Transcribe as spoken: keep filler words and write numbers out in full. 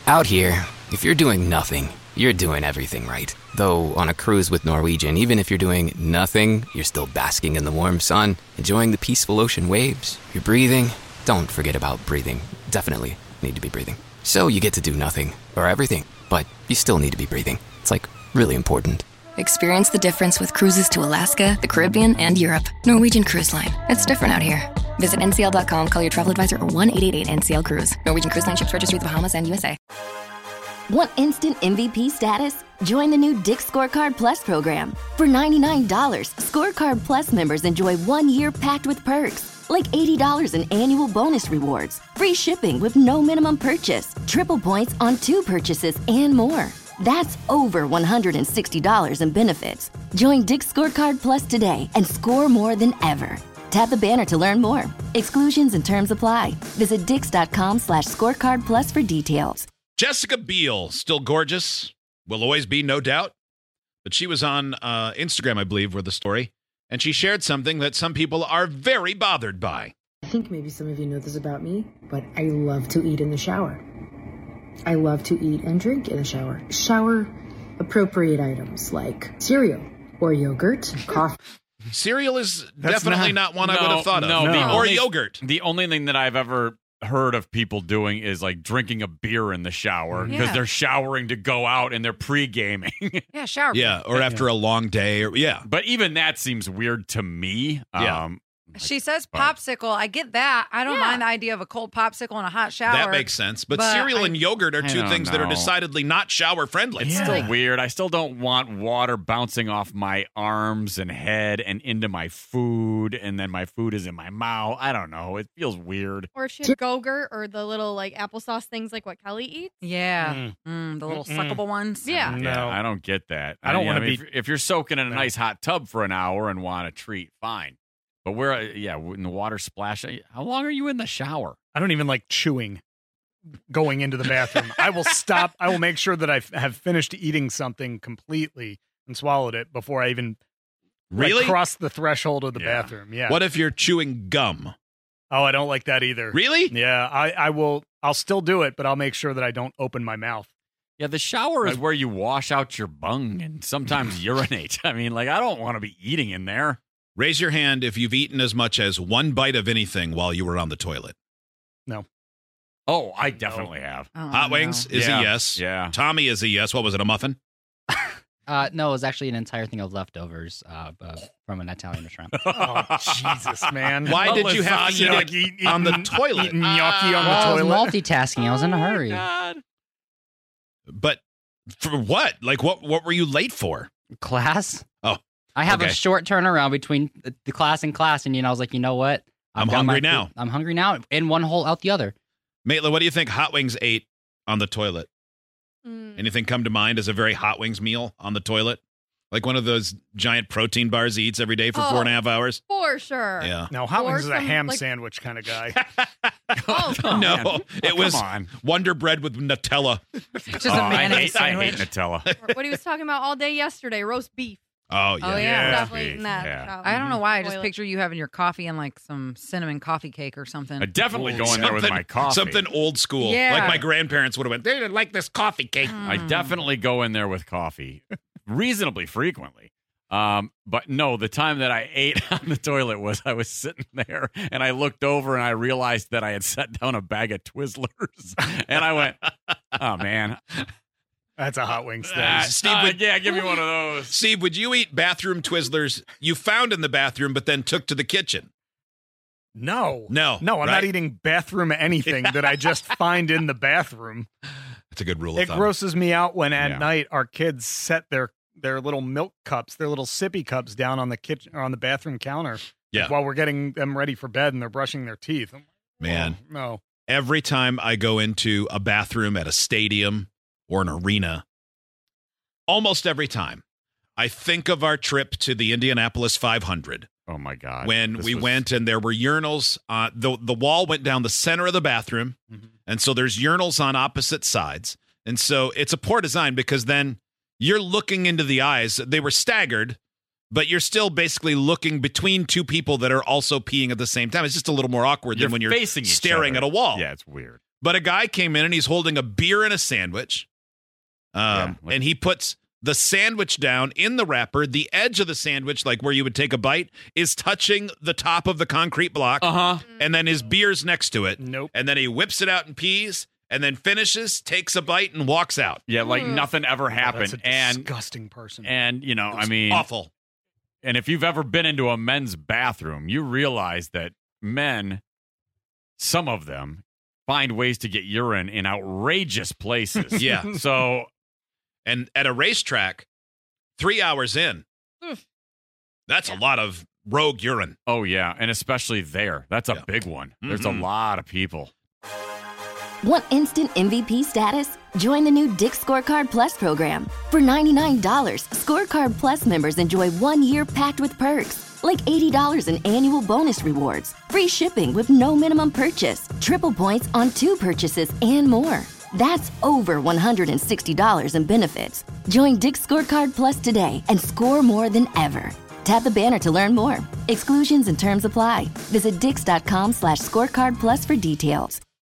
Out here, if you're doing nothing, you're doing everything right. Though on a cruise with Norwegian, even if you're doing nothing, you're still basking in the warm sun, enjoying the peaceful ocean waves. You're breathing. Don't forget about breathing. Definitely need to be breathing. So you get to do nothing, or everything, but you still need to be breathing. It's like really important. Experience the difference with cruises to Alaska, the Caribbean, and Europe. Norwegian Cruise Line. It's different out here. Visit N C L dot com, call your travel advisor, or one eight eight eight N C L Cruise. Norwegian Cruise Line ships registry the Bahamas and U S A. Want instant M V P status? Join the new Dick's Scorecard Plus program. For ninety-nine dollars, Scorecard Plus members enjoy one year packed with perks, like eighty dollars in annual bonus rewards, free shipping with no minimum purchase, triple points on two purchases, and more. That's over one hundred sixty dollars in benefits. Join Dick's Scorecard Plus today and score more than ever. Tap the banner to learn more. Exclusions and terms apply. Visit dix.com slash scorecard plus for details. Jessica Biel, still gorgeous, will always be, no doubt. But she was on uh, Instagram, I believe, with the story, and she shared something that some people are very bothered by. I think maybe some of you know this about me, but I love to eat in the shower. I love to eat and drink in the shower. Shower appropriate items like cereal or yogurt, coffee. Cereal is That's definitely not- not, one I no, would have thought of. no, the Or only- yogurt. The only thing that I've ever heard of people doing is like drinking a beer in the shower because Yeah. they're showering to go out and they're pre-gaming. Yeah, shower. Yeah, or after a long day. Or yeah. But even that seems weird to me. Yeah. Um, She says But- popsicle. I get that. I don't Yeah. mind the idea of a cold popsicle in a hot shower. That makes sense. But, but cereal I- and yogurt are I two don't things that are know. decidedly not shower friendly. It's Yeah. still weird. I still don't want water bouncing off my arms and head and into my food, and then my food is in my mouth. I don't know. It feels weird. Or she had Go-Gurt or the little like applesauce things like what Kelly eats. Yeah. Mm. Mm, the little Mm-mm. suckable ones. Yeah. Yeah, No. I don't get that. I don't mean, wanna mean, be- If, if you're soaking in a No. nice hot tub for an hour and want a treat, fine. But where, yeah, when the water splash, how long are you in the shower? I don't even like chewing going into the bathroom. I will stop. I will make sure that I f- have finished eating something completely and swallowed it before I even like, Really? cross the threshold of the Yeah. bathroom. Yeah. What if you're chewing gum? Oh, I don't like that either. Really? Yeah. I, I will. I'll still do it, but I'll make sure that I don't open my mouth. Yeah, the shower is where you wash out your bung and sometimes urinate. I mean, like, I don't want to be eating in there. Raise your hand if you've eaten as much as one bite of anything while you were on the toilet. No. Oh, I definitely have. Oh, Hot no. wings is Yeah. a yes. Yeah. Tommy is a yes. What was it, a muffin? Uh, no, it was actually an entire thing of leftovers uh, uh, from an Italian restaurant. Oh, Jesus, man. Why did you have to Lasagna, eat it eat- on the eating- toilet? Eating gnocchi on Well, I the was toilet? multitasking. I was in a hurry. God. But for what? Like, what What were you late for? Class? Oh, I have okay. a short turnaround between the, the class and class, and you know, I was like, you know what? I've I'm got my hungry food. now. I'm hungry now. In one hole, out the other. Maitla, what do you think Hot Wings ate on the toilet? Mm. Anything come to mind as a very Hot Wings meal on the toilet? Like one of those giant protein bars he eats every day for Oh. four and a half hours? For sure. Yeah. No, Hot Or Wings is a some, ham like- sandwich kind of guy. Oh, Oh, no, man. it Oh, was come on. Wonder Bread with Nutella. It's just Oh, a I mayonnaise hate, I hate sandwich. Nutella. Or what he was talking about all day yesterday, roast beef. Oh, yeah. Oh, yeah. Definitely eating that. Yeah. shower. I don't know why. I just Toilet. picture you having your coffee and like some cinnamon coffee cake or something. I definitely go in there with my coffee. Something old school. Yeah. Like my grandparents would have went, they didn't like this coffee cake. I definitely go in there with coffee reasonably frequently. Um, but no, the time that I ate on the toilet was I was sitting there and I looked over and I realized that I had set down a bag of Twizzlers and I went, oh man. That's a Hot Wings thing. Ah, Steve, uh, would- yeah, give me one of those. Steve, would you eat bathroom Twizzlers you found in the bathroom but then took to the kitchen? No. No. No, I'm right? not eating bathroom anything that I just find in the bathroom. That's a good rule of It thumb. grosses me out when at Yeah. night our kids set their their little milk cups, their little sippy cups down on the kitchen or on the bathroom counter Yeah. while we're getting them ready for bed and they're brushing their teeth. I'm like, Man. oh, no. Every time I go into a bathroom at a stadium or an arena, almost every time, I think of our trip to the Indianapolis five hundred. Oh my God. When This we was- went and there were urinals, uh, the, the wall went down the center of the bathroom. Mhm. And so there's urinals on opposite sides. And so it's a poor design because then you're looking into the eyes. They were staggered, but you're still basically looking between two people that are also peeing at the same time. It's just a little more awkward You're than when you're facing each staring other. at a wall. Yeah, it's weird. But a guy came in and he's holding a beer and a sandwich. Um, Yeah, like- and he puts the sandwich down in the wrapper. The edge of the sandwich, like where you would take a bite, is touching the top of the concrete block. Uh-huh. And then his beer's next to it. Nope. And then he whips it out and pees, and then finishes, takes a bite, and walks out. Yeah, like nothing ever Oh, happened. that's a and disgusting person. and you know, I It's mean, awful. and if you've ever been into a men's bathroom, you realize that men, some of them, find ways to get urine in outrageous places. Yeah. So, And at a racetrack, three hours in, that's a lot of rogue urine. oh yeah, and especially there, that's a Yeah. big one. There's Mhm. a lot of people. Want instant M V P status? Join the new Dick's Scorecard Plus program. For ninety-nine dollars, Scorecard Plus members enjoy one year packed with perks, like eighty dollars in annual bonus rewards, free shipping with no minimum purchase, triple points on two purchases, and more. That's over one hundred sixty dollars in benefits. Join Dick's Scorecard Plus today and score more than ever. Tap the banner to learn more. Exclusions and terms apply. Visit dix.com slash scorecard plus for details.